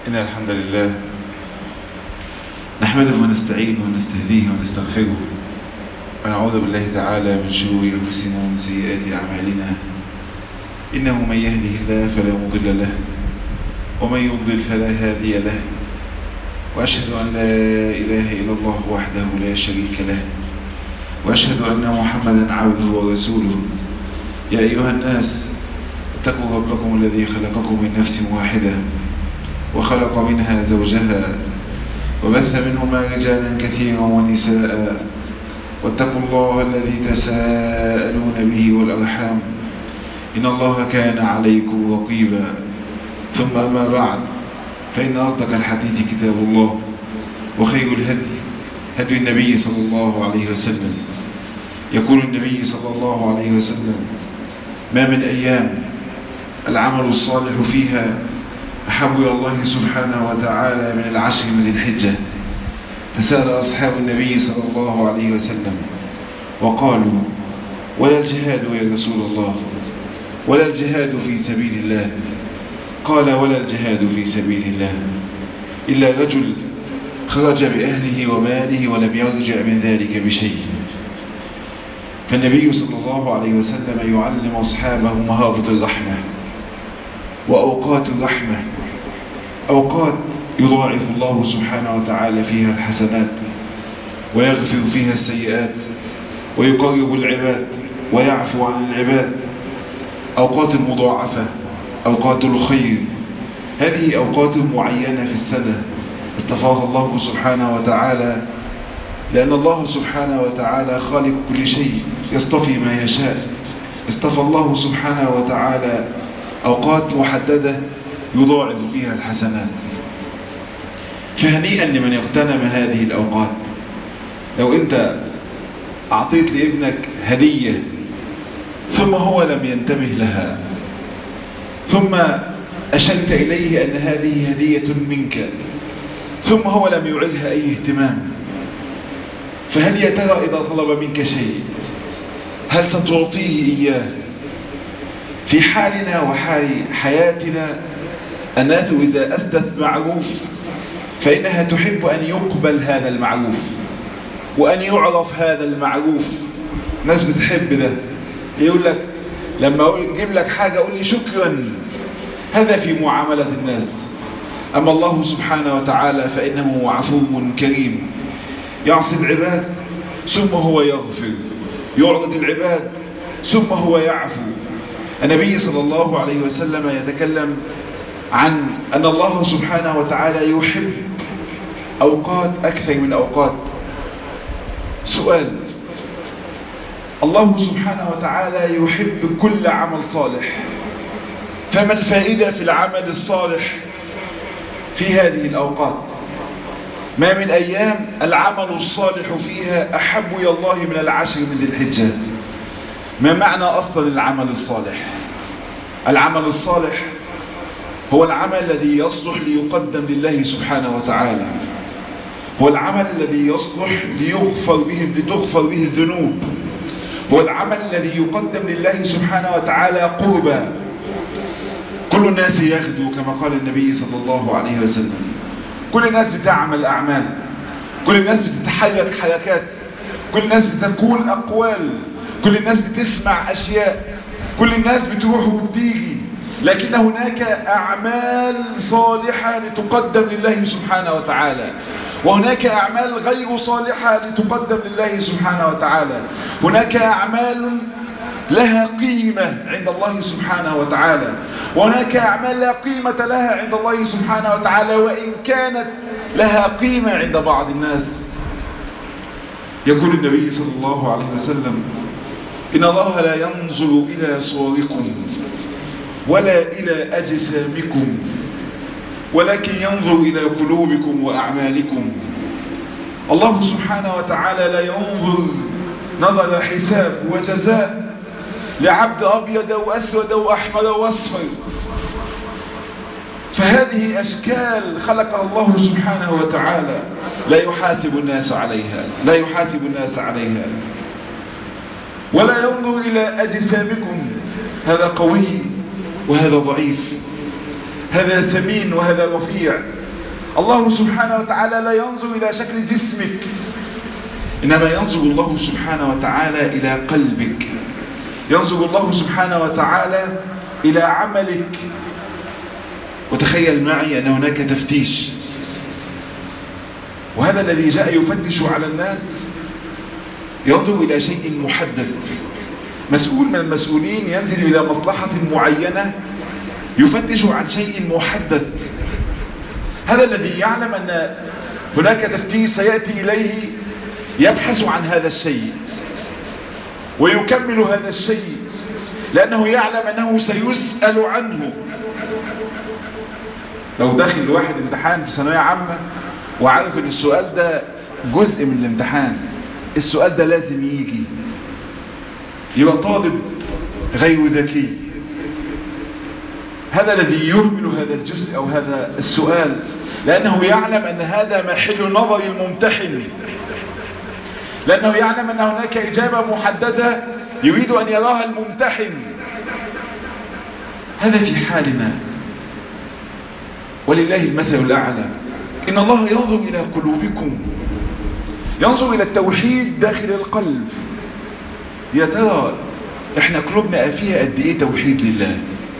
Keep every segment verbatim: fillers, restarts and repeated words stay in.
إن الحمد لله نحمده ونستعينه ونستهديه ونستغفره ونعوذ بالله تعالى من شرور أنفسنا ومن سيئات أعمالنا. إنه من يهده الله فلا مضل له ومن يضلل فلا هادي له، وأشهد أن لا إله إلا الله وحده لا شريك له، وأشهد أن محمدا عبده ورسوله. يا أيها الناس اتقوا ربكم الذي خلقكم من نفس واحدة وخلق منها زوجها وبث منهما رجالا كثيرا ونساء، واتقوا الله الذي تساءلون به والأرحام إن الله كان عليكم رقيبا. ثم أما بعد، فإن أصدق الحديث كتاب الله، وخير الهدي هدي النبي صلى الله عليه وسلم. يقول النبي صلى الله عليه وسلم: ما من أيام العمل الصالح فيها أحب إلى الله سبحانه وتعالى من العشر من ذي الحجة. فسأل أصحاب النبي صلى الله عليه وسلم وقالوا: ولا الجهاد يا رسول الله؟ ولا الجهاد في سبيل الله؟ قال: ولا الجهاد في سبيل الله إلا رجل خرج بأهله وماله ولم يرجع من ذلك بشيء. فالنبي صلى الله عليه وسلم يعلم أصحابه مهابة الرحمة وأوقات الرحمة، أوقات يضاعف الله سبحانه وتعالى فيها الحسنات ويغفر فيها السيئات ويقرب العباد ويعفو عن العباد. أوقات المضاعفة، أوقات الخير، هذه أوقات معينة في السنة اصطفاها الله سبحانه وتعالى، لأن الله سبحانه وتعالى خالق كل شيء يصطفي ما يشاء. اصطفى الله سبحانه وتعالى أوقات محددة يضاعف فيها الحسنات. فهنيئا لمن اغتنم هذه الأوقات. لو أنت أعطيت لابنك هدية ثم هو لم ينتبه لها، ثم أشرت إليه أن هذه هدية منك، ثم هو لم يعلها أي اهتمام، فهل يا ترى إذا طلب منك شيء هل ستعطيه إياه؟ في حالنا وحال حياتنا الناس إذا أسدت معروف فإنها تحب أن يقبل هذا المعروف وأن يعرف هذا المعروف. ناس بتحب ده، يقول لك لما أجيب لك حاجة قول لي شكرا. هذا في معاملة الناس. أما الله سبحانه وتعالى فإنه عفو كريم، يعصي العباد ثم هو يغفر، يعرض العباد ثم هو يعفو. النبي صلى الله عليه وسلم يتكلم عن أن الله سبحانه وتعالى يحب أوقات أكثر من أوقات. سؤال: الله سبحانه وتعالى يحب كل عمل صالح، فما الفائدة في العمل الصالح في هذه الأوقات؟ ما من أيام العمل الصالح فيها أحب إلى الله من العشر من ذي الحجة. ما معنى أصلا العمل الصالح؟ العمل الصالح هو العمل الذي يصلح ليقدم لله سبحانه وتعالى، هو العمل الذي يصلح ليغفر به لتغفر به الذنوب، هو العمل الذي يقدم لله سبحانه وتعالى قربا. كل الناس يغدو كما قال النبي صلى الله عليه وسلم. كل الناس بتعمل أعمال، كل الناس بتتحرك حركات، كل الناس بتقول أقوال، كل الناس بتسمع أشياء، كل الناس بتروح وبتيجي، لكن هناك أعمال صالحة لتقدم لله سبحانه وتعالى، وهناك أعمال غير صالحة لتقدم لله سبحانه وتعالى. هناك أعمال لها قيمة عند الله سبحانه وتعالى، وهناك أعمال لا قيمة لها عند الله سبحانه وتعالى وإن كانت لها قيمة عند بعض الناس. يقول النبي صلى الله عليه وسلم: إن الله لا ينظر إلى صوركم ولا إلى أجسامكم ولكن ينظر إلى قلوبكم وأعمالكم. الله سبحانه وتعالى لا ينظر نظر حساب وجزاء لعبد أبيض وأسود وأحمر وأصفر. فهذه أشكال خلقها الله سبحانه وتعالى لا يحاسب الناس عليها، لا يحاسب الناس عليها. ولا ينظر إلى أجسامكم، هذا قوي وهذا ضعيف. هذا ثمين وهذا رفيع. الله سبحانه وتعالى لا ينظر إلى شكل جسمك، إنما ينظر الله سبحانه وتعالى إلى قلبك، ينظر الله سبحانه وتعالى إلى عملك. وتخيل معي أن هناك تفتيش، وهذا الذي جاء يفتش على الناس ينظر إلى شيء محدد. مسؤول من المسؤولين ينزل إلى مصلحة معينة يفتش عن شيء محدد. هذا الذي يعلم أن هناك تفتيش سيأتي إليه يبحث عن هذا الشيء ويكمل هذا الشيء، لأنه يعلم أنه سيسأل عنه. لو داخل واحد امتحان في ثانوية عامة وعارف ان السؤال ده جزء من الامتحان، السؤال ده لازم يجي، يبقى طالب غير ذكي. هذا الذي يهمل هذا الجزء أو هذا السؤال، لأنه يعلم أن هذا محل نظر الممتحن، لأنه يعلم أن هناك إجابة محددة يريد أن يراها الممتحن. هذا في حالنا، ولله المثل الأعلى. إن الله ينظر إلى قلوبكم، ينظر إلى التوحيد داخل القلب. يا ترى إحنا قلوبنا فيها قد إيه توحيد لله؟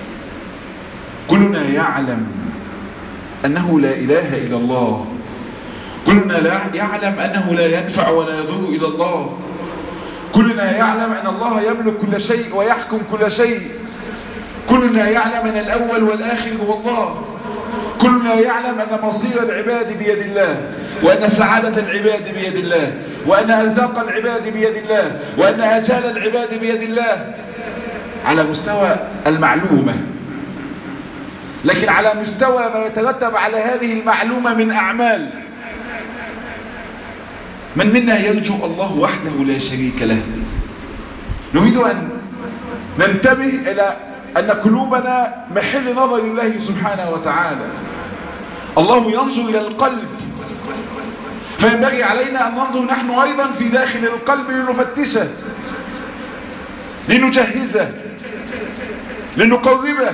كلنا يعلم أنه لا إله إلا الله، كلنا لا يعلم أنه لا ينفع ولا يضر إلا الله، كلنا يعلم أن الله يملك كل شيء ويحكم كل شيء، كلنا يعلم أن الأول والآخر هو الله، كلنا يعلم أن مصير العباد بيد الله، وأن سعادة العباد بيد الله، وأن أرزاق العباد بيد الله، وأن آجال العباد بيد الله على مستوى المعلومة. لكن على مستوى ما يترتب على هذه المعلومة من أعمال، من منا يرجو الله وحده لا شريك له. نريد أن ننتبه إلى أن قلوبنا محل نظر الله سبحانه وتعالى. الله ينظر إلى القلب، فينبغي علينا أن ننظر نحن أيضا في داخل القلب لنفتشه، لنجهزه، لنقربه،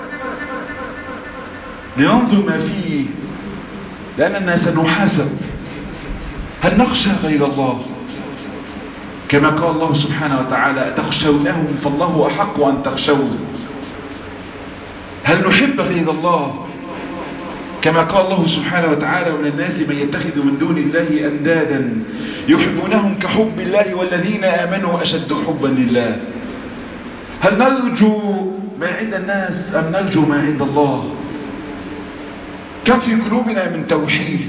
لننظر ما فيه، لأننا سنحاسب. هل نخشى غير الله؟ كما قال الله سبحانه وتعالى: أتخشونهم فالله أحق أن تخشوه. هل نحب غير الله؟ كما قال الله سبحانه وتعالى: ومن الناس من يتخذ من دون الله أندادا يحبونهم كحب الله والذين آمنوا أشد حبا لله. هل نرجو ما عند الناس أم نرجو ما عند الله؟ كم في قلوبنا من توحيد؟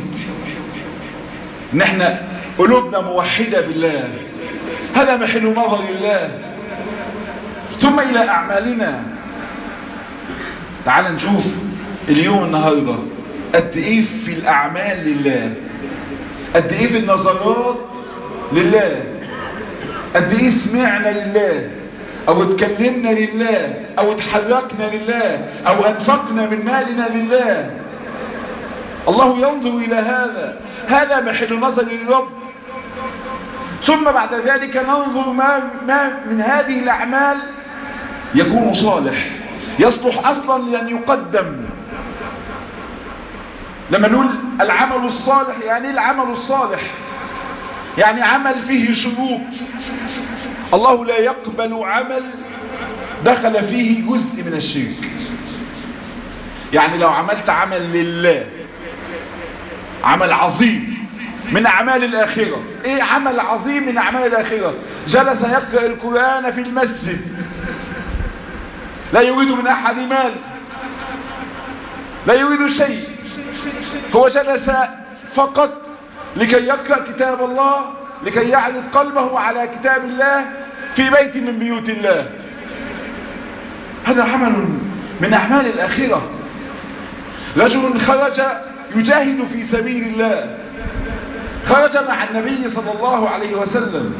نحن قلوبنا موحدة بالله، هذا محل نظر الله. ثم إلى أعمالنا. تعال نشوف اليوم النهاردة قد إيه في الأعمال لله، قد إيه في النظرات لله، قد إيه سمعنا لله، أو اتكلمنا لله، أو اتحركنا لله، أو أنفقنا من مالنا لله. الله ينظر إلى هذا، هذا محل نظر الرب. ثم بعد ذلك ننظر ما, ما من هذه الأعمال يكون صالح، يصلح أصلا لأن يقدم. لما نقول العمل الصالح، يعني العمل الصالح يعني عمل فيه شروط. الله لا يقبل عمل دخل فيه جزء من الشرك. يعني لو عملت عمل لله، عمل عظيم من أعمال الآخرة. إيه عمل عظيم من أعمال الآخرة؟ جلس يقرأ القرآن في المسجد، لا يريد من أحد مال، لا يريد شيء، هو جلس فقط لكي يقرأ كتاب الله، لكي يعرض قلبه على كتاب الله في بيت من بيوت الله. هذا عمل من أعمال الآخرة. رجل خرج يجاهد في سبيل الله، خرج مع النبي صلى الله عليه وسلم،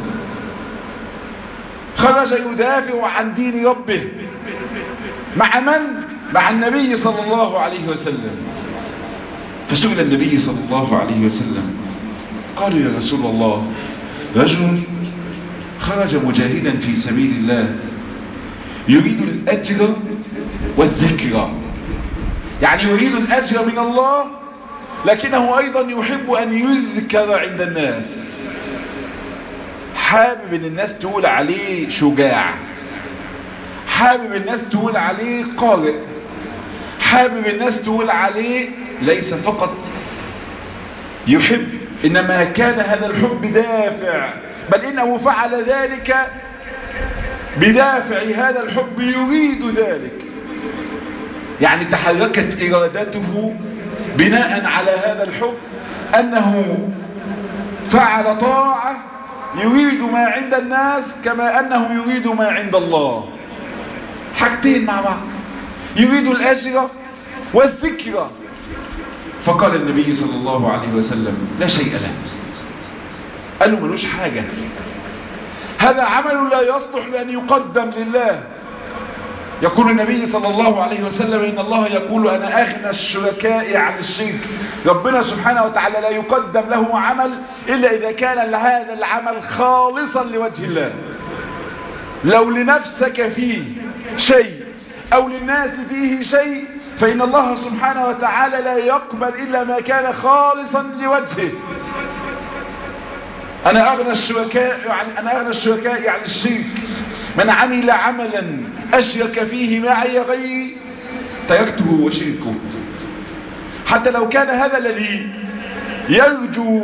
خرج يدافع عن دين ربه. مع من؟ مع النبي صلى الله عليه وسلم. فسئل النبي صلى الله عليه وسلم، قالوا: يا رسول الله، رجل خرج مجاهدا في سبيل الله يريد الأجر والذكر، يعني يريد الأجر من الله، لكنه أيضا يحب أن يذكر عند الناس. حابب أن الناس تقول عليه شجاع، حابب الناس تقول عليه قارئ، حابب الناس تقول عليه ليس فقط يحب، إنما كان هذا الحب دافع، بل إنه فعل ذلك بدافع هذا الحب، يريد ذلك. يعني تحركت إرادته بناء على هذا الحب، أنه فعل طاعة يريد ما عند الناس كما أنه يريد ما عند الله، حاجتين مع بعض، يريد الأجر والذكر. فقال النبي صلى الله عليه وسلم لا شيء له، قالوا ملوش حاجة، هذا عمل لا يصلح لأن يقدم لله. يقول النبي صلى الله عليه وسلم إن الله يقول أنا أغنى الشركاء عن الشرك. ربنا سبحانه وتعالى لا يقدم له عمل إلا إذا كان هذا العمل خالصا لوجه الله. لو لنفسك فيه شيء أو للناس فيه شيء فإن الله سبحانه وتعالى لا يقبل إلا ما كان خالصا لوجهه. أنا أغنى الشركاء يعني أنا أغنى الشركاء عن الشرك، من عمل عملا أشرك فيه معي غيري تركته وشركه. حتى لو كان هذا الذي يرجو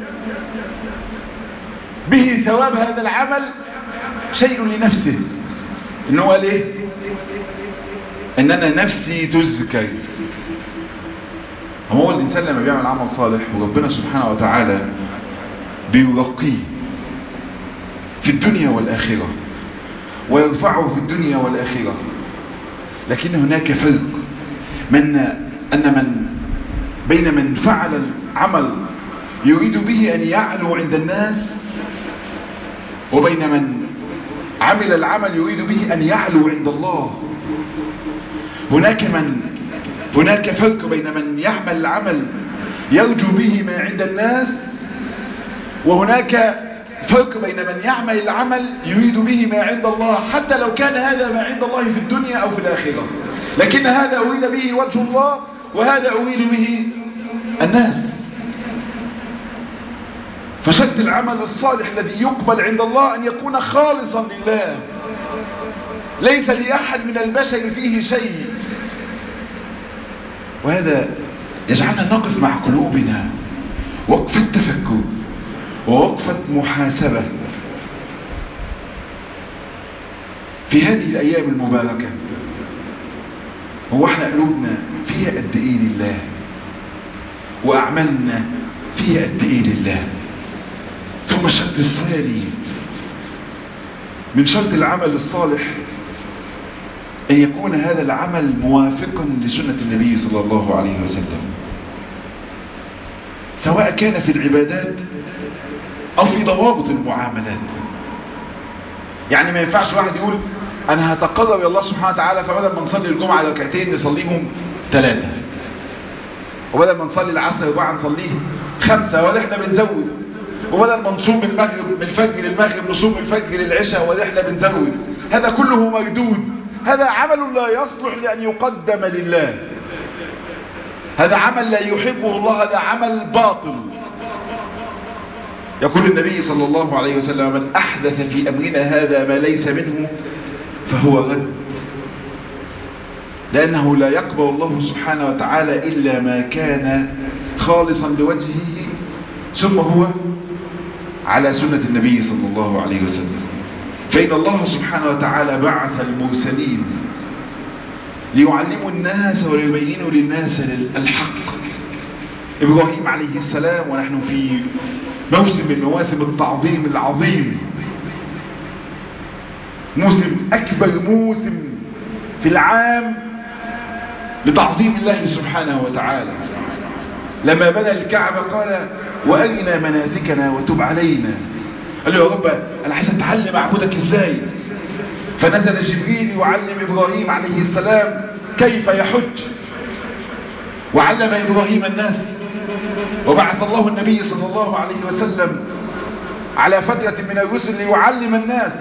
به ثواب هذا العمل شيء لنفسه، إنه قال إيه؟ إن أنا نفسي تذكر. هو الإنسان لما بيعمل عمل صالح وربنا سبحانه وتعالى بيرقيه في الدنيا والآخرة ويرفعه في الدنيا والآخرة، لكن هناك فرق من أن من بين من فعل العمل يريد به أن يعلو عند الناس، وبين من عمل العمل يريد به أن يعلو عند الله. هناك من هناك فرق بين من يعمل العمل يرجو به ما عند الناس، وهناك فرق بين من يعمل العمل يريد به ما عند الله، حتى لو كان هذا ما عند الله في الدنيا أو في الآخرة، لكن هذا أريد به وجه الله وهذا أريد به الناس. فشرط العمل الصالح الذي يقبل عند الله أن يكون خالصا لله، ليس لأحد من البشر فيه شيء. وهذا يجعلنا نقف مع قلوبنا وقفة تفكر ووقفة محاسبة في هذه الأيام المباركة. هو احنا قلوبنا فيها قد ايه لله، وأعمالنا فيها قد ايه لله؟ ثم الشرط الثاني من شرط العمل الصالح أن يكون هذا العمل موافقا لسنة النبي صلى الله عليه وسلم، سواء كان في العبادات أو في ضوابط المعاملات. يعني ما ينفعش واحد يقول أنا هتقرب إلى الله سبحانه وتعالى فبدل ما نصلي الجمعة ركعتين نصليهم ثلاثة، وبدل ما نصلي العصر أربعة نصليه خمسة، ولا إحنا بنزود، وبدل ما نصوم المغرب من الفجر للمغرب نصوم الفجر للعشاء ولا إحنا بنزود. هذا كله مردود، هذا عمل لا يصلح لأن يقدم لله، هذا عمل لا يحبه الله، هذا عمل باطل. يقول النبي صلى الله عليه وسلم من أحدث في أمرنا هذا ما ليس منه فهو رد، لأنه لا يقبل الله سبحانه وتعالى إلا ما كان خالصا لوجهه، ثم هو على سنة النبي صلى الله عليه وسلم. فإن الله سبحانه وتعالى بعث المرسلين ليعلموا الناس وليبينوا للناس الحق. إبراهيم عليه السلام، ونحن في موسم من مواسم التعظيم العظيم، موسم أكبر موسم في العام لتعظيم الله سبحانه وتعالى. لما بنى الكعبة قال وأرنا مناسكنا وتب علينا. قال له يا رب أنا عايز أتعلم أعبدك إزاي. فنزل جبريل يعلم إبراهيم عليه السلام كيف يحج، وعلم إبراهيم الناس، وبعث الله النبي صلى الله عليه وسلم على فترة من الرسل ليعلم الناس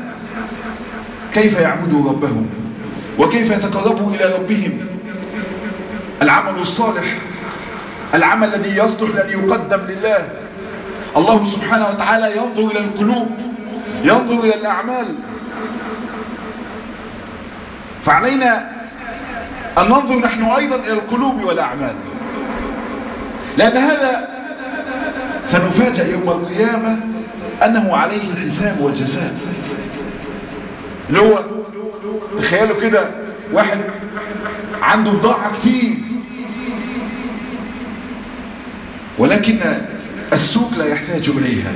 كيف يعبدوا ربهم وكيف يتقربوا إلى ربهم. العمل الصالح، العمل الذي يصلح لأن يقدم لله. الله سبحانه وتعالى ينظر إلى القلوب، ينظر إلى الأعمال. فعلينا أن ننظر نحن أيضا إلى القلوب والأعمال، لأن هذا سنفاجأ يوم القيامة أنه عليه الحساب والجزاء. اللي هو تخيلوا كده واحد عنده بضاعة كتير، ولكن السوق لا يحتاج إليها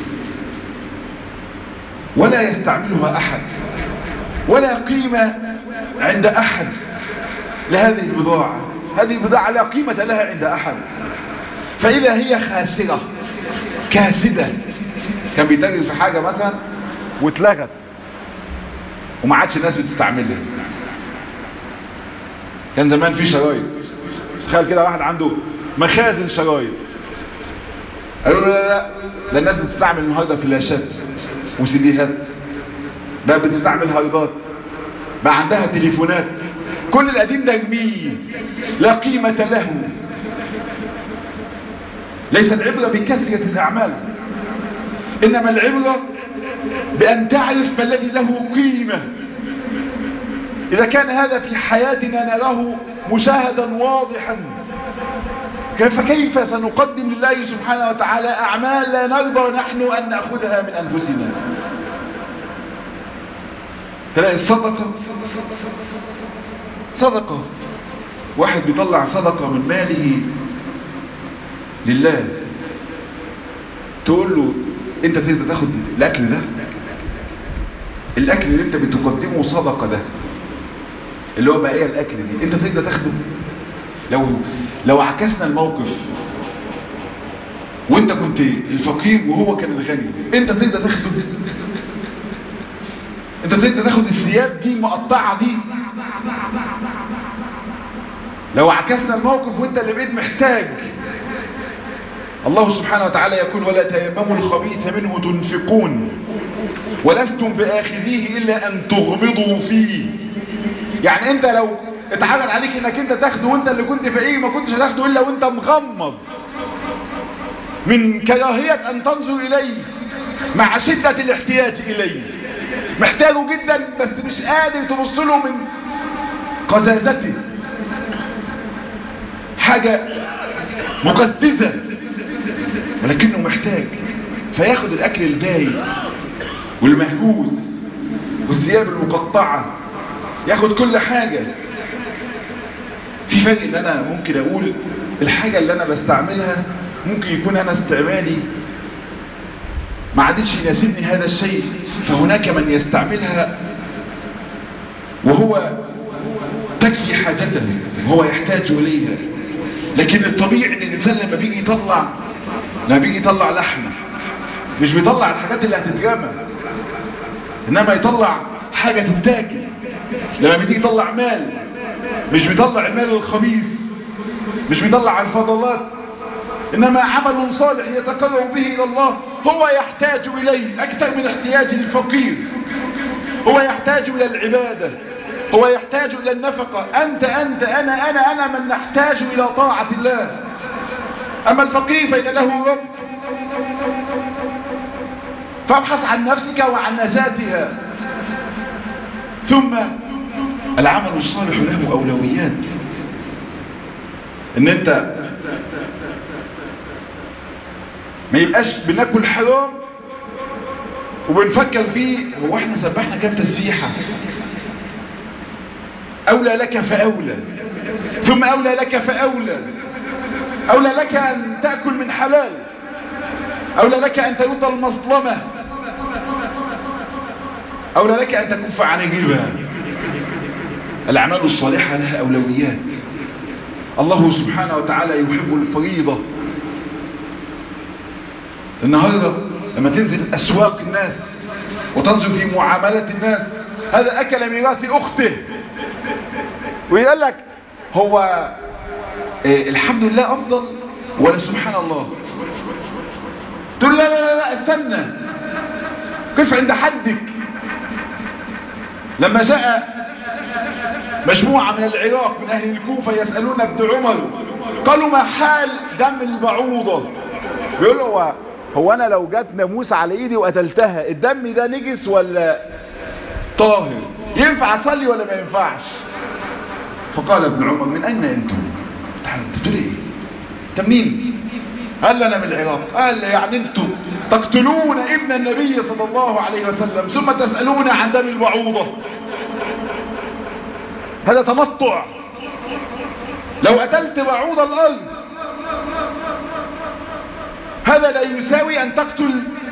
ولا يستعملها أحد، ولا قيمة عند أحد لهذه البضاعة. هذه البضاعة لا قيمة لها عند أحد، فإذا هي خاسرة كاسدة. كان بيتاجر في حاجة مثلا واتلغت وما عادش الناس بتستعملها. كان زمان في شرايط، تخيل كده واحد عنده مخازن شرايط، قالوا له لا لا لا الناس بتستعمل النهارده فلاشات وسيديهات، بقى بتستعمل هايدات، بقى عندها تليفونات، كل القديم ده ارميه لا قيمة له. ليس العبرة بكثرة الأعمال، إنما العبرة بأن تعرف ما الذي له قيمة. إذا كان هذا في حياتنا نراه مشاهدا واضحا، فكيف سنقدم لله سبحانه وتعالى أعمال لا نرضى نحن أن نأخذها من أنفسنا؟ تلاقي الصدقة صدقة، واحد بيطلع صدقة من ماله لله، تقول له انت تقدر تاخد الاكل ده، الاكل اللي انت بتقدمه صدقة ده اللي هو بقى الاكل دي انت تقدر تاخده؟ لو لو عكسنا الموقف وانت كنت الفقير وهو كان الغني، انت تقدر تاخده؟ انت تقدر تاخد الثياب دي المقطعه دي؟ لو عكسنا الموقف وانت اللي بقيت محتاج، الله سبحانه وتعالى يقول ولا تيمموا الخبيث منه تنفقون ولستم بآخذيه إلا أن تغمضوا فيه. يعني انت لو اتعرض عليك انك انت تاخده وانت اللي كنت فقير، ما كنتش هتاخده الا وانت مغمض من كراهية ان تنظر اليه مع شدة الاحتياج اليه، محتاجه جدا بس مش قادر تبص له من قزازته، حاجة مقززة ولكنه محتاج، فياخد الاكل البايت والمهجوز والثياب المقطعة، ياخد كل حاجة. في فرق ان انا ممكن اقول الحاجة اللي انا بستعملها ممكن يكون انا استعمالي ما عادتش يناسبني هذا الشيء، فهناك من يستعملها وهو تكفي حاجته وهو يحتاج اليها. لكن الطبيعي ان الانسان لما بيجي يطلع لما بيجي يطلع لحمة مش بيطلع الحاجات اللي هتترمى، انما يطلع حاجة تتاكل. لما بيجي يطلع مال مش بيطلع المال الخبيث، مش بيطلع الفضلات، انما عمل صالح يتقرب به الى الله هو يحتاج اليه اكثر من احتياج الفقير. هو يحتاج الى العبادة، هو يحتاج الى النفقة. انت انت انا انا انا من نحتاج الى طاعة الله. اما الفقير فإن له رب، فابحث عن نفسك وعن نجاتها. ثم العمل الصالح له أولويات، ان انت ما يبقاش بناكل حرام وبنفكر فيه هو احنا سبحنا كام تسبيحة، أولى لك فأولى، ثم أولى لك فأولى، أولى لك أن تأكل من حلال، أولى لك أن ترد المظلمة، أولى لك أن تكف عن الربا. الأعمال الصالحة لها أولويات. الله سبحانه وتعالى يحب الفريضة. النهاردة لما تنزل أسواق الناس وتنظر في معاملة الناس، هذا أكل ميراث أخته، ويقول لك هو إيه الحمد لله أفضل ولا سبحان الله؟ تقول لا لا لا لا استنى، قف عند حدك. لما جاء مجموعة من العراق من أهل الكوفة يسألون ابن عمر قالوا ما حال دم البعوضة؟ بيقول له هو أنا لو جات ناموسة على إيدي وقتلتها الدم ده نجس ولا طاهر؟ ينفع أصلي ولا ما ينفعش؟ فقال ابن عمر من أين أنتم؟ انت بتقول إيه؟ أنت منين؟ قال لنا من العراق. قال يعني أنتم تقتلون ابن النبي صلى الله عليه وسلم ثم تسألون عن دم البعوضة؟ هذا تمطع. لو قتلت بعوض الأرض هذا لا يساوي أن تقتل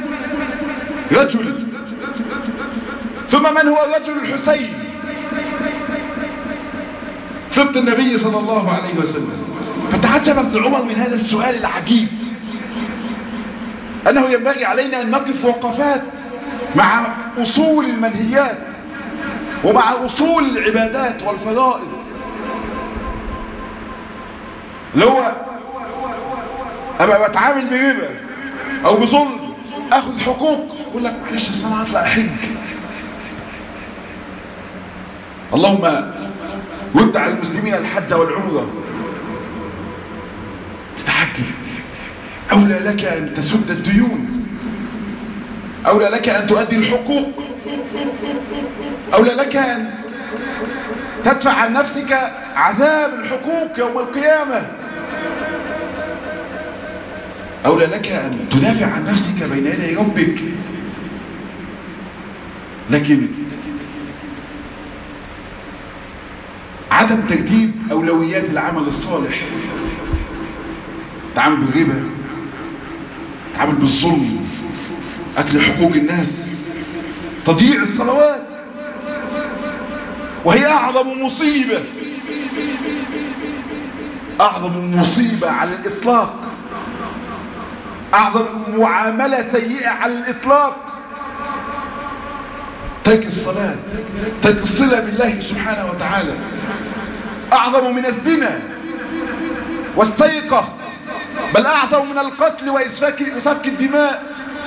رجل. ثم من هو الرجل؟ الحسين سبط النبي صلى الله عليه وسلم. فتعجب ابن عمر من هذا السؤال العجيب، أنه ينبغي علينا أن نقف وقفات مع أصول المنهيات ومع أصول العبادات والفرائض. لو أبقى بتعامل بربا أو بظلم أخذ حقوق، يقول لك معلش أنا هطلع أحج، اللهم رد على المسلمين الحج والعمرة، تتحجب. أولى لك أن تسد الديون، أولى لك أن تؤدي الحقوق، أولى لك أن تدفع عن نفسك عذاب الحقوق يوم القيامة، أولى لك أن تدافع عن نفسك بين يدي ربك. لكن عدم ترتيب أولويات العمل الصالح، تعامل بالربا، تعامل بالظلم، أكل حقوق الناس، تضييع الصلوات، وهي أعظم مصيبة، أعظم مصيبة على الإطلاق، أعظم معاملة سيئة على الإطلاق ترك الصلاة، ترك الصلة بالله سبحانه وتعالى، أعظم من الزنا والسرقة، بل أعظم من القتل وسفك الدماء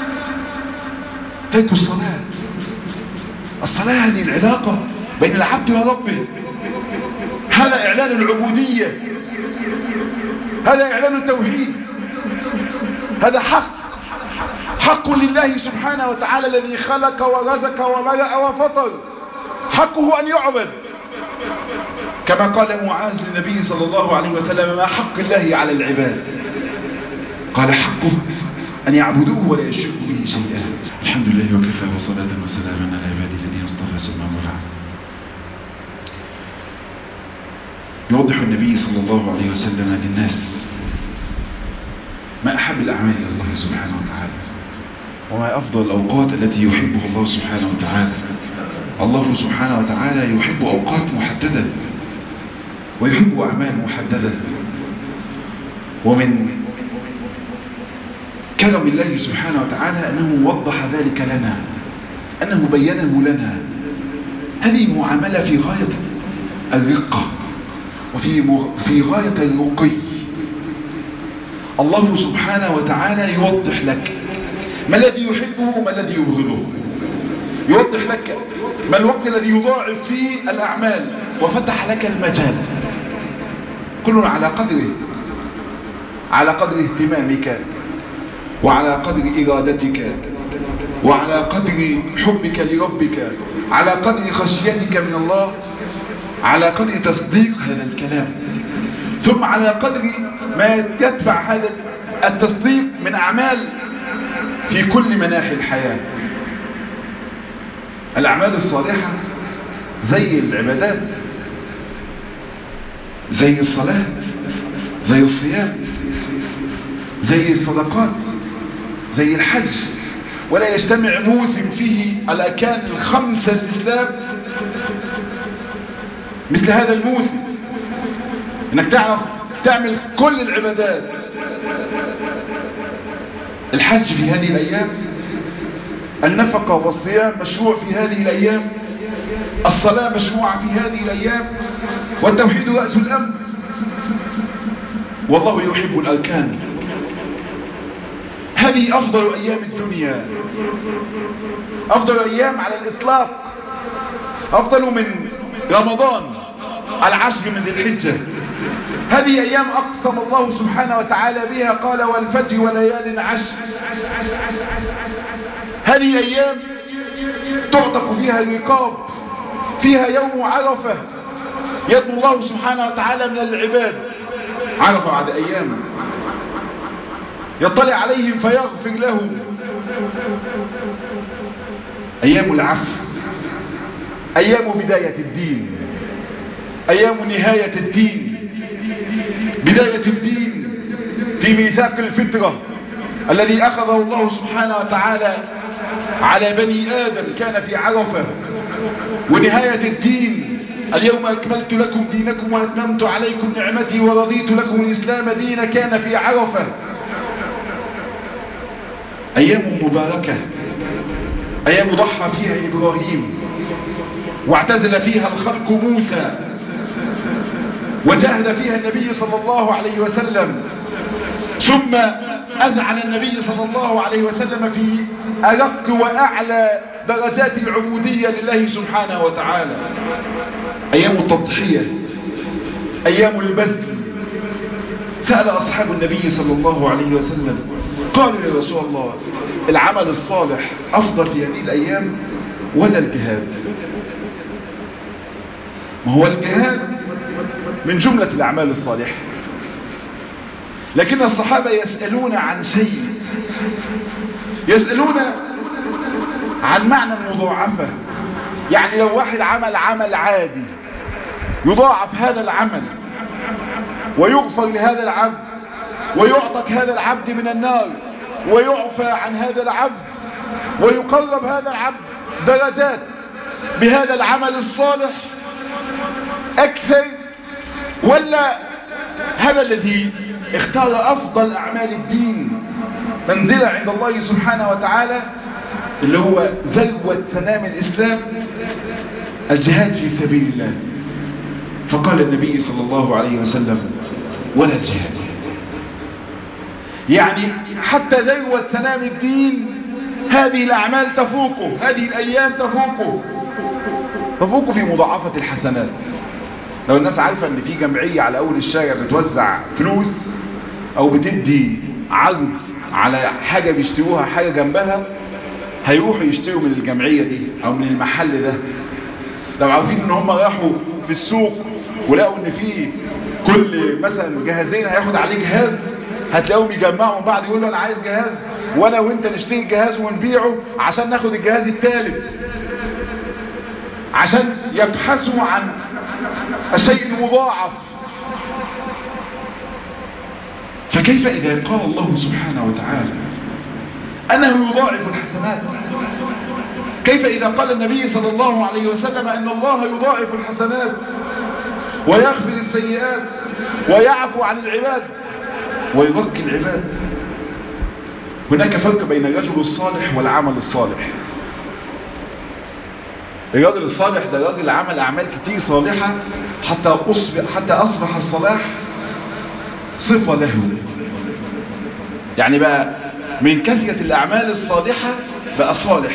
ترك الصلاة. الصلاة هذه العلاقة بين العبد وربه، هذا إعلان العبودية، هذا إعلان التوحيد، هذا حق حق لله سبحانه وتعالى الذي خلق ورزق وبرأ وفطر، حقه أن يعبد، كما قال معاذ للنبي صلى الله عليه وسلم ما حق الله على العباد؟ قال حقه أن يعبدوه ولا يشركوا به شيئا. الحمد لله وكفى وصلاة وسلاما على عباده الذين اصطفى ثم أما بعد. يوضح النبي صلى الله عليه وسلم للناس ما أحب الأعمال إلى الله سبحانه وتعالى، وما أفضل الأوقات التي يحبها الله سبحانه وتعالى. الله سبحانه وتعالى يحب أوقات محددة ويحب أعمال محددة، ومن كرم الله سبحانه وتعالى أنه وضح ذلك لنا، أنه بينه لنا. هذه معاملة في غاية الرقة وفي في غاية الرقي. الله سبحانه وتعالى يوضح لك ما الذي يحبه وما الذي يبغضه، يوضح لك ما الوقت الذي يضاعف فيه الأعمال، وفتح لك المجال كل على قدره، على قدر اهتمامك وعلى قدر إرادتك وعلى قدر حبك لربك، على قدر خشيتك من الله، على قدر تصديق هذا الكلام، ثم على قدر ما يدفع هذا التصديق من أعمال في كل مناحي الحياة. الأعمال الصالحة زي العبادات، زي الصلاة، زي الصيام، زي الصدقات، زي الحج، ولا يجتمع موسم فيه الأركان الخمسة للإسلام مثل هذا الموسم، انك تعرف تعمل كل العبادات. الحج في هذه الأيام، النفقة والصيام مشروع في هذه الأيام، الصلاة مشروعة في هذه الأيام، والتوحيد رأس الأمر. والله يحب الأركان. هذه أفضل أيام الدنيا، أفضل أيام على الإطلاق. أفضل من رمضان العشر من ذي الحجة. هذه أيام أقسم الله سبحانه وتعالى بها، قال والفجر وليال عشر. هذه أيام تعتق فيها الرقاب، فيها يوم عرفة يدنو الله سبحانه وتعالى من العباد. عرفة بعد أيام يطلع عليهم فيغفر لهم. أيام العفو، أيام بداية الدين، أيام نهاية الدين. بداية الدين في ميثاق الفطرة الذي أخذه الله سبحانه وتعالى على بني آدم كان في عرفة. ونهاية الدين اليوم أكملت لكم دينكم وأتممت عليكم نعمتي ورضيت لكم الإسلام دينا كان في عرفة. أيام مباركة، أيام ضحى فيها إبراهيم واعتزل فيها الخلق موسى، وجاهد فيها النبي صلى الله عليه وسلم، ثم أذعن النبي صلى الله عليه وسلم في أرق وأعلى درجات العبودية لله سبحانه وتعالى. أيام التضحية، أيام البذل. سأل أصحاب النبي صلى الله عليه وسلم قالوا يا رسول الله العمل الصالح أفضل في هذه الأيام ولا الجهاد؟ ما هو الجهاد من جملة الأعمال الصالحة، لكن الصحابة يسألون عن شيء، يسألون عن معنى المضاعفة. يعني لو واحد عمل عمل عادي يضاعف هذا العمل ويغفر لهذا العبد ويعتق هذا العبد من النار ويعفى عن هذا العبد ويقرب هذا العبد درجات بهذا العمل الصالح أكثر، ولا هذا الذي اختار أفضل أعمال الدين منزلة عند الله سبحانه وتعالى اللي هو ذروة سنام الإسلام الجهاد في سبيل الله؟ فقال النبي صلى الله عليه وسلم ولا الجهاد. يعني حتى ذروة سنام الدين هذه الأعمال تفوقه، هذه الأيام تفوقه، تفوقه في مضاعفة الحسنات. لو الناس عارفة ان في جمعية على اول الشارع بتوزع فلوس او بتدي عرض على حاجة بيشتروها حاجة جنبها، هيروحوا يشتروا من الجمعية دي او من المحل ده. لو عارفين ان هم راحوا في السوق ولقوا ان في كل مثلا جهازين هياخد عليه جهاز، هتلاقوهم يجمعوا بعض يقولوا انا عايز جهاز وانا وانت نشتري الجهاز ونبيعه عشان ناخد الجهاز الثالث، عشان يبحثوا عن الشيء المضاعف. فكيف إذا قال الله سبحانه وتعالى أنه يضاعف الحسنات؟ كيف إذا قال النبي صلى الله عليه وسلم أن الله يضاعف الحسنات ويغفر السيئات ويعفو عن العباد ويبكي العباد؟ هناك فرق بين الرجل الصالح والعمل الصالح. الراجل الصالح ده راجل عمل أعمال كتير صالحة حتى أصبح, حتى أصبح الصلاح صفة له. يعني بقى من كثرة الأعمال الصالحة بقى صالح.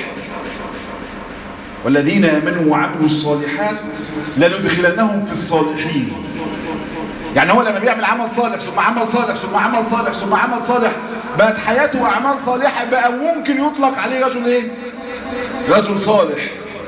والذين آمنوا وعملوا الصالحات لندخلنهم في الصالحين. يعني هو لما بيعمل عمل صالح ثم عمل صالح ثم عمل صالح ثم عمل صالح بقت حياته أعمال صالحة، بقى ممكن يطلق عليه رجل ايه؟ رجل صالح.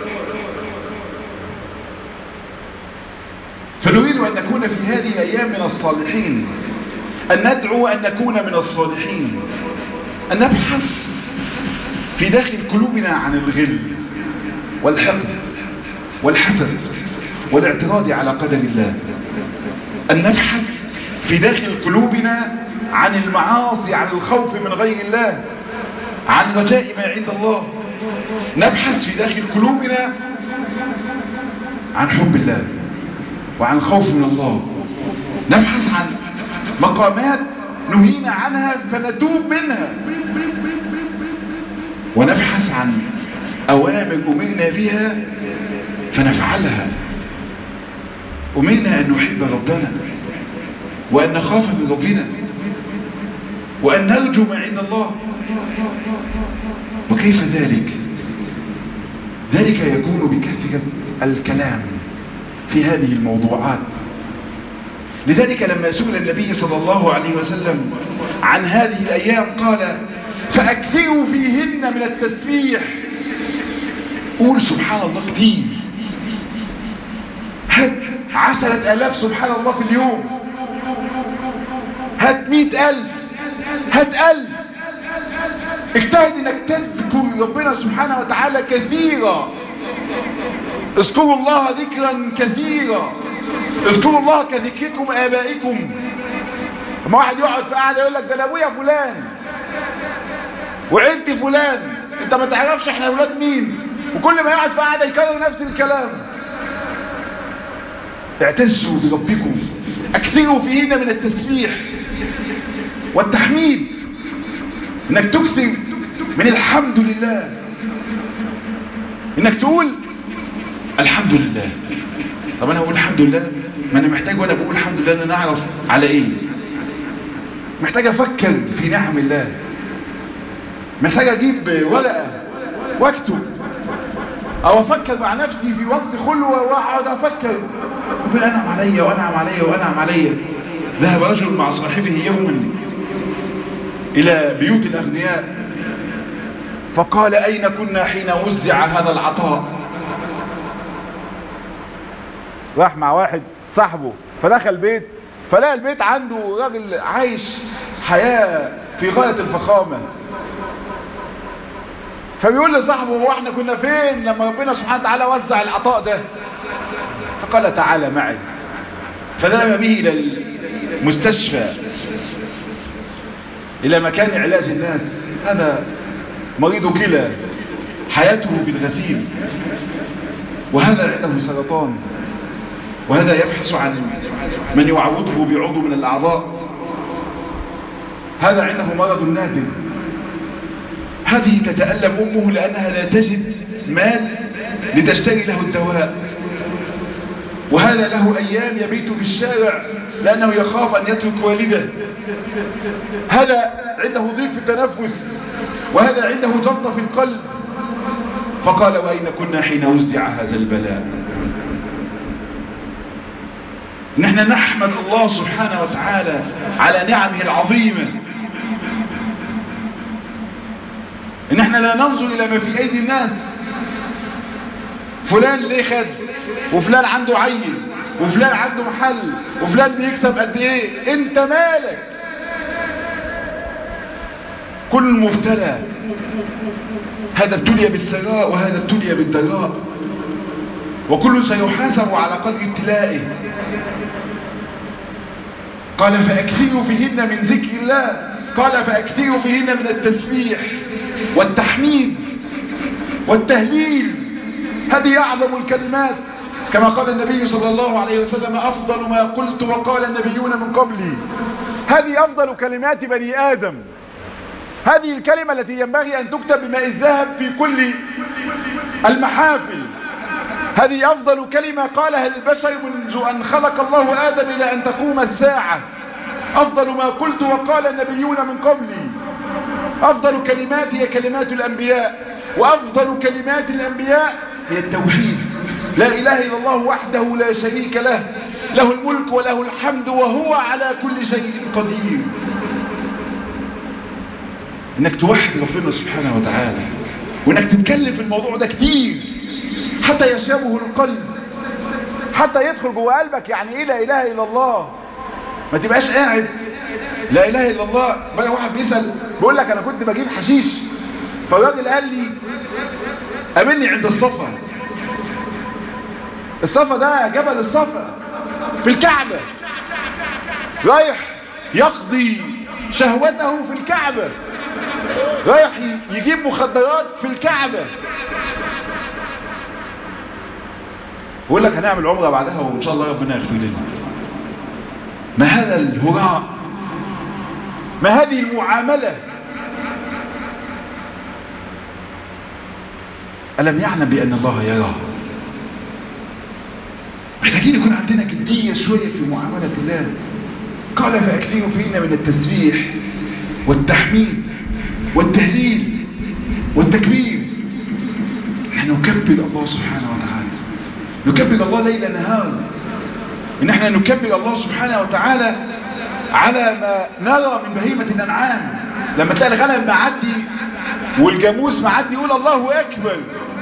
فنريد أن نكون في هذه الأيام من الصالحين، أن ندعو أن نكون من الصالحين، أن نبحث في داخل قلوبنا عن الغل والحقد والحسد والاعتراض على قدر الله، أن نبحث في داخل قلوبنا عن المعاصي، عن الخوف من غير الله، عن رجاء ما عند الله، نبحث في داخل قلوبنا عن حب الله وعن خوف من الله، نبحث عن مقامات نهينا عنها فنتوب منها، ونبحث عن أوامر أمرنا بها فنفعلها. أمرنا أن نحب ربنا وأن نخاف من ربنا وأن نرجو ما عند الله. وكيف ذلك؟ ذلك يكون بكثرة الكلام في هذه الموضوعات. لذلك لما سئل النبي صلى الله عليه وسلم عن هذه الأيام قال فأكثروا فيهن من التسبيح. قول سبحان الله كتير، هات عشرة آلاف سبحان الله في اليوم، هات مئة ألف، هات ألف. اجتهد انك تذكر ربنا سبحانه وتعالى كثيرا. اذكروا الله ذكرا كثيرا، اذكروا الله كذكركم آبائكم. لما واحد يقعد في قاعده يقول لك ده انا ابويا فلان وعيلتي فلان، انت ما تعرفش احنا اولاد مين، وكل ما يقعد في قاعده يكرر نفس الكلام. اعتزوا بربكم، اكثروا فيهن من التسبيح والتحميد، انك تكثر من الحمد لله، انك تقول الحمد لله. طب انا اقول الحمد لله، ما انا محتاج وانا بقول الحمد لله ان انا اعرف على ايه، محتاج افكر في نعم الله، محتاج اجيب ورقه واكتب او افكر مع نفسي في وقت خلوه واقعد افكر ربنا انعم عليا وانعم عليا وانعم عليا. ذهب رجل مع صاحبه يوما الى بيوت الاغنياء فقال اين كنا حين وزع هذا العطاء. راح مع واحد صاحبه فدخل البيت فلقى البيت عنده راجل عايش حياة في غاية الفخامة، فبيقول لصاحبه هو احنا كنا فين لما ربنا سبحانه وتعالى وزع العطاء ده؟ فقال تعالى معي. فذهب به الى المستشفى، الى مكان علاج الناس. هذا مريض كلى حياته بالغسيل، وهذا عنده سرطان، وهذا يبحث عن من يعوضه بعضو من الأعضاء، هذا عنده مرض نادر. هذه تتألم أمه لأنها لا تجد مال لتشتري له الدواء، وهذا له أيام يبيت في الشارع لأنه يخاف أن يترك والده. هذا عنده ضيق في التنفس، وهذا عنده جلطة في القلب. فقال وأين كنا حين وزع هذا البلاء؟ نحن نحمد الله سبحانه وتعالى على نعمه العظيمة، ان احنا لا ننظر الى ما في ايدي الناس. فلان ليه خد، وفلان عنده عين، وفلان عنده محل، وفلان بيكسب قد ايه، انت مالك؟ كل مبتلى، هذا ابتلي بالسراء وهذا ابتلي بالضراء، وكل سيحاسب على قدر ابتلائه. قال فأكثروا فيهن من ذكر الله، قال فأكثروا فيهن من التسبيح والتحميد والتهليل. هذه أعظم الكلمات، كما قال النبي صلى الله عليه وسلم أفضل ما قلت وقال النبيون من قبلي. هذه أفضل كلمات بني آدم، هذه الكلمة التي ينبغي أن تكتب بماء الذهب في كل المحافل. هذه أفضل كلمة قالها البشر منذ أن خلق الله آدم إلى أن تقوم الساعة. أفضل ما قلت وقال النبيون من قبلي. أفضل كلمات هي كلمات الأنبياء، وأفضل كلمات الأنبياء هي التوحيد، لا إله إلا الله وحده لا شريك له، له الملك وله الحمد وهو على كل شيء قدير. إنك توحد ربنا سبحانه وتعالى، وإنك تتكلم في الموضوع ده كتير حتى يشابه القلب، حتى يدخل جوه قلبك يعني ايه لا اله الا الله. ما تبقاش قاعد لا اله الا الله. بقى واحد بيسأل بيقول لك انا كنت بجيب حشيش، فالراجل قال لي قابلني عند الصفا. الصفا ده جبل الصفا في الكعبة، رايح يقضي شهوته في الكعبة، رايح يجيب مخدرات في الكعبة. بقول لك هنعمل عمره بعدها وان شاء الله ربنا يغفر لنا. ما هذا الهراء، ما هذه المعاملة؟ ألم يعلم بأن الله يراه؟ محتاجين يكون عندنا جدية شوية في معاملة الله. قال فأكثروا فينا من التسبيح والتحميد والتهليل والتكبير. احنا نكبر الله سبحانه وتعالى، نكبر الله ليل نهار، ان احنا نكبر الله سبحانه وتعالى على ما نرى من بهيمة الانعام. لما تلاقي الغنم معدي والجاموس معدي يقول الله اكبر.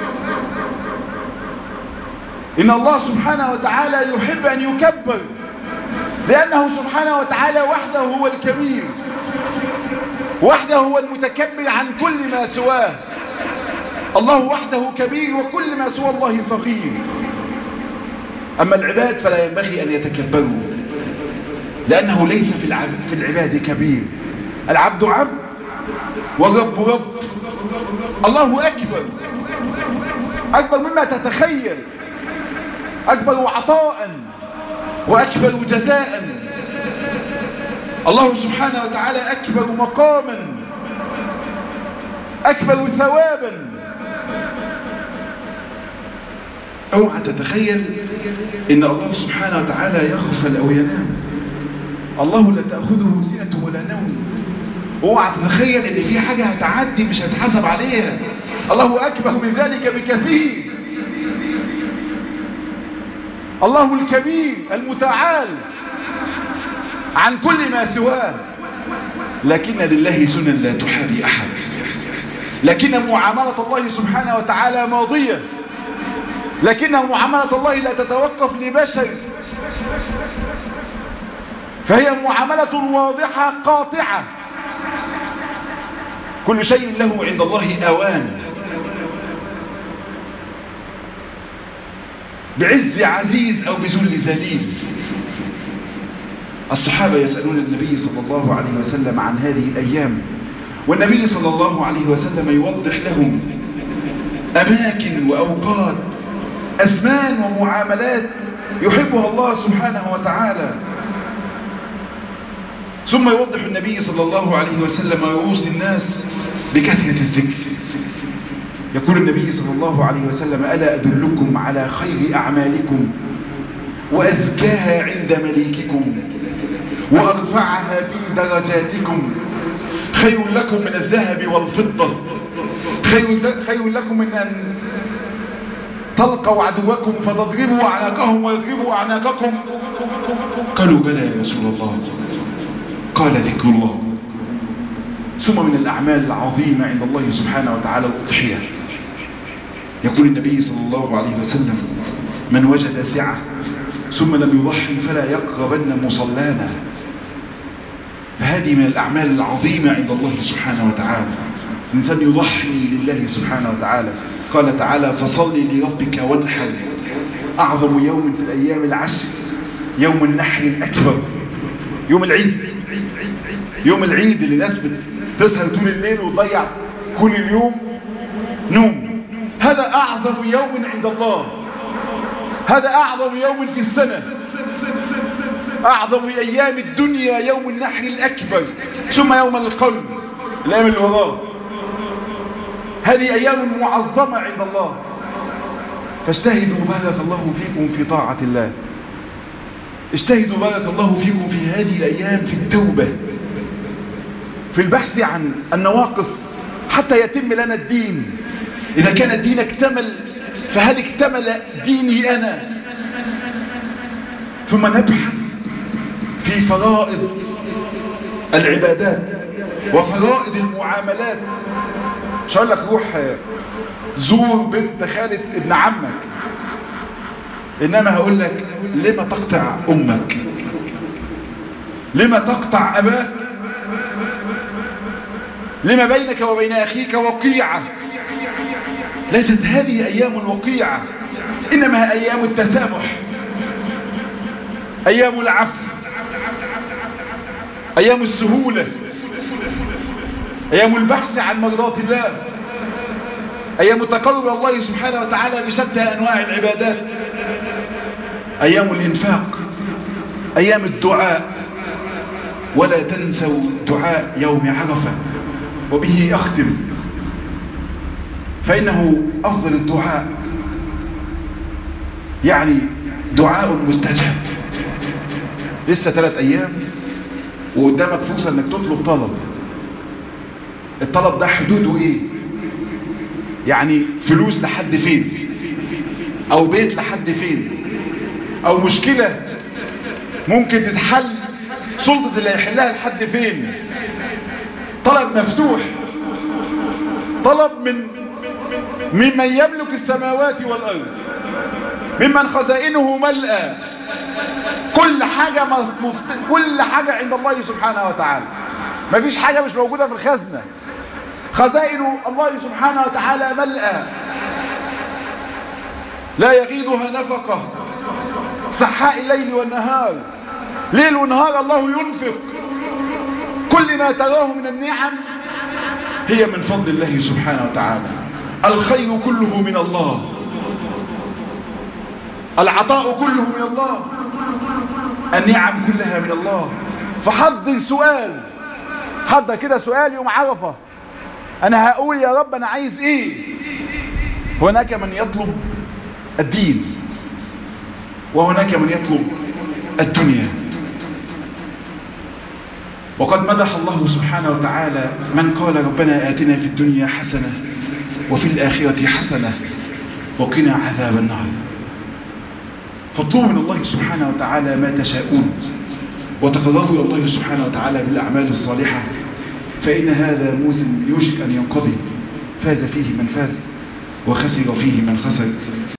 ان الله سبحانه وتعالى يحب ان يكبر، لانه سبحانه وتعالى وحده هو الكبير، وحده هو المتكبر عن كل ما سواه. الله وحده كبير وكل ما سوى الله صغير. أما العباد فلا ينبغي أن يتكبروا، لأنه ليس في العباد كبير. العبد عبد والرب رب. الله أكبر، أكبر مما تتخيل، أكبر عطاء وأكبر جزاء. الله سبحانه وتعالى أكبر مقاما، أكبر ثوابا. اوعى تتخيل ان الله سبحانه وتعالى يغفل او ينام. الله لا تأخذه سنة ولا نوم. اوعى تتخيل ان في حاجة هتعدي مش هتحاسب عليها. الله اكبر من ذلك بكثير. الله الكبير المتعال عن كل ما سواه. لكن لله سنن لا تحابي احد، لكن معاملة الله سبحانه وتعالى ماضية، لكن معاملة الله لا تتوقف لبشر، فهي معاملة واضحة قاطعة. كل شيء له عند الله أوان. بعز عزيز أو بذل ذليل. الصحابة يسألون النبي صلى الله عليه وسلم عن هذه الأيام، والنبي صلى الله عليه وسلم يوضح لهم أماكن وأوقات، أزمان ومعاملات يحبها الله سبحانه وتعالى. ثم يوضح النبي صلى الله عليه وسلم ويوصي الناس بكثرة الذكر. يقول النبي صلى الله عليه وسلم: ألا أدلكم على خير أعمالكم وأزكاها عند مليككم وأرفعها في درجاتكم، خير لكم من الذهب والفضة، خير لكم من أن تلقوا عدوكم فتضربوا أعناقهم ويضربوا أعناقكم. قالوا: بلى يا رسول الله. قال: ذكر الله. ثم من الأعمال العظيمة عند الله سبحانه وتعالى الأضحية. يقول النبي صلى الله عليه وسلم: من وجد سعة ثم لم يضحي فلا يقربن مصلانا. فهذه من الأعمال العظيمة عند الله سبحانه وتعالى، الإنسان يضحي لله سبحانه وتعالى. قال تعالى: فصل لربك وانحر. أعظم يوم في الأيام العشر يوم النحر الأكبر، يوم العيد. يوم العيد اللي الناس بتسهر طول الليل وتضيع كل اليوم نوم. هذا أعظم يوم عند الله، هذا أعظم يوم في السنة، أعظم أيام الدنيا يوم النحر الأكبر، ثم يوم القرن الأيام اللي وراه. هذه أيام معظمة عند الله. فاجتهدوا بارك الله فيكم في طاعة الله، اجتهدوا بارك الله فيكم في هذه الأيام في التوبة، في البحث عن النواقص حتى يتم لنا الدين. إذا كان الدين اكتمل فهل اكتمل ديني أنا؟ ثم نبحث في فرائض العبادات وفرائض المعاملات. مش هقول لك روح زور بنت خالة ابن عمك، إنما هقول لك: لما تقطع أمك؟ لما تقطع أباك؟ لما بينك وبين أخيك وقيعة؟ ليست هذه أيام الوقيعة، إنما أيام التسامح، أيام العفو، أيام السهولة، أيام البحث عن مرضات الله، أيام تقرب الله سبحانه وتعالى بشتى أنواع العبادات، أيام الإنفاق، أيام الدعاء. ولا تنسوا دعاء يوم عرفة، وبه أختم، فإنه أفضل الدعاء، يعني دعاء مستجاب. لسه ثلاث أيام وقدامك فرصة أنك تطلب طلب. الطلب ده حدوده إيه؟ يعني فلوس لحد فين، او بيت لحد فين، او مشكلة ممكن تتحل سلطة اللي هيحلها لحد فين. طلب مفتوح، طلب من ممن يملك السماوات والأرض، ممن خزائنه ملأى، كل حاجة مفت... كل حاجة عند الله سبحانه وتعالى، ما فيش حاجة مش موجودة في الخزنة. خزائن الله سبحانه وتعالى ملأى لا يغيضها نفقة، سحاء الليل والنهار، ليل ونهار الله ينفق. كل ما تراه من النعم هي من فضل الله سبحانه وتعالى. الخير كله من الله، العطاء كله من الله، النعم كلها من الله. فحضر سؤال، حضر كده سؤال يوم عرفة، انا هقول يا رب انا عايز ايه. هناك من يطلب الدين، وهناك من يطلب الدنيا. وقد مدح الله سبحانه وتعالى من قال ربنا آتنا في الدنيا حسنة وفي الآخرة حسنة وقنا عذاب النار. فاطلبوا من الله سبحانه وتعالى ما تشاءون، وتقربوا إلى الله سبحانه وتعالى بالأعمال الصالحة، فإن هذا موسم يوشك أن ينقضي، فاز فيه من فاز وخسر فيه من خسر.